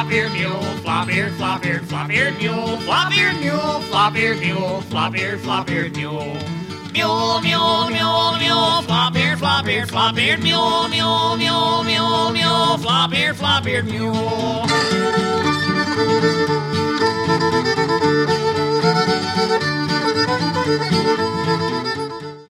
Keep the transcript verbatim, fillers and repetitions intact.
flop-eared mule, flop-eared, flop-eared, flop-eared mule, flop-eared mule, flop-eared mule, flop-eared, flop-eared mule. Mule, mule, mule, mule, flop-eared, flop-eared, flop-eared mule, mule, mule, mule, mule, flop-eared, flop-eared mule.